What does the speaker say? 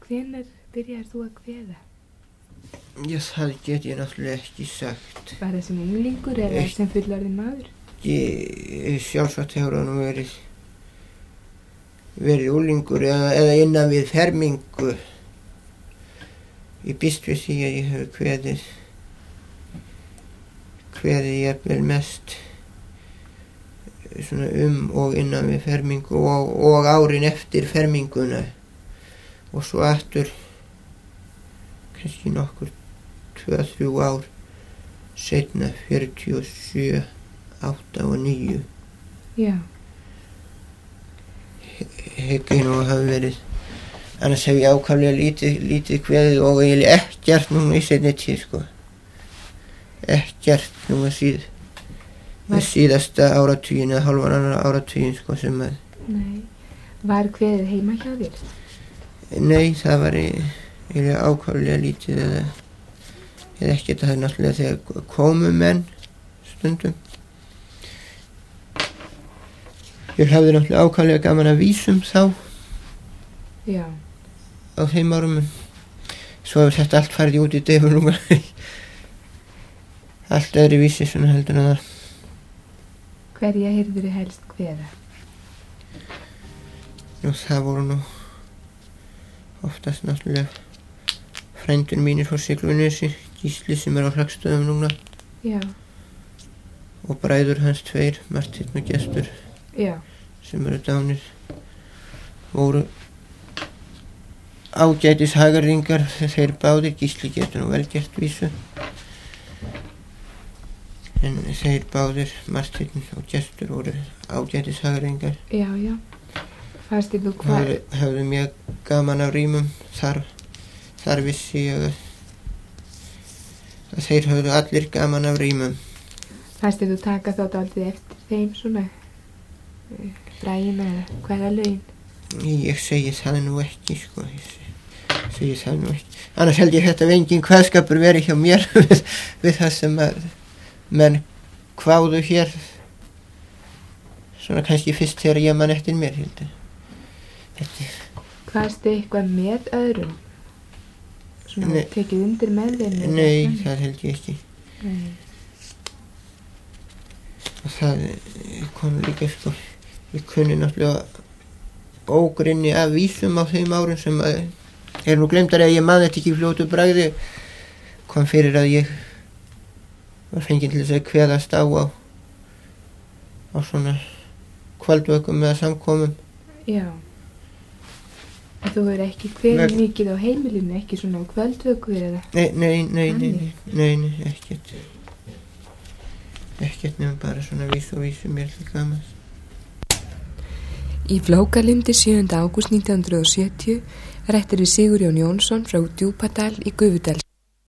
hvenær byrjaðir þú að kveða? Já, það get ég náttúrulega ekki sagt. Var það sem unglingur eða sem fullorðinn maður? Sjálfsagt hefur hann verið unglingur eða innan við fermingu. Ég býst við því að ég hef kveðið jafnvel mest svona og innan við fermingu og árin eftir ferminguna og svo aftur kannski nokkur 2-3 ár seinna 47, 8 og 9. Já. Hygg ég nú að hafa verið, annars hef ég ákaflega lítið kveðið og eiginlega ekkert núna í seinni tíð sko. Ekkert núna síðasta áratugin eða hálfan annar áratugin sko sem að. Nei. Var kveðið heima hjá þér? Nei, það var eiginlega ákaflega lítið eða ekkert. Það er náttúrulega þegar komu menn stundum. Ég hafði náttúrulega ákaflega gaman að vísum þá. Já. Á þeim árum. Svo hefur þetta allt farið út í deyfur. Allt öðru vísi svona heldur en það. Hverja heyrðirðu helst kveða? Nú, það voru nú oftast náttúrulega frændur mínir frá Siglufirðinesi, Gísli sem á Hrakstöðum núna. Já. Og bræður hans 2, Marteinn og Gestur. Já. Sem eru dánir. Voru ágætis hagarðingar þeir báðir. Gísli getur nú vel gert vísu. En þeir báðir, Marteinn og Gestur, voru ágætis hagarðingar. Já, já. Fannst þér þú hvað? Höfðu mjög gaman af rímum. Þar vissi ég að þeir höfðu allir gaman af rímum. Fannst þér þú taka þá dálítið eftir þeim svona Braginn eða hvaða lögin? Ég segi það nú ekki sko. Ég segi það nú ekki. Annars held ég þetta engin kveðskapur verið hjá mér við það sem að menn kváðu hér svona kannski fyrst þegar ég man eftir mér hildi. Hvaðstu eitthvað með öðrum? Svona tekið undir með þeim? Nei, það held ég ekki. Nei. Og það kom líka sko, ég kunni náttúrulega ógrynni af vísum á þeim árum sem að nú glemdar að ég man þetta ekki í fljótu bragði. Kom fyrir að ég var fenginn til þess að kveðast á svona kvöldvökum eða samkomum. Já. En þú hefur ekki kveðið mikið á heimilinu, ekki svona á kvöldvöku eða? Nei, ekkert. Ekkert nefnum bara svona vísu mér til gamans. Í Flókalindi 7. ágúst 1970 rættir við Sigurjón Jónsson frá Djúpadal í Gufudal.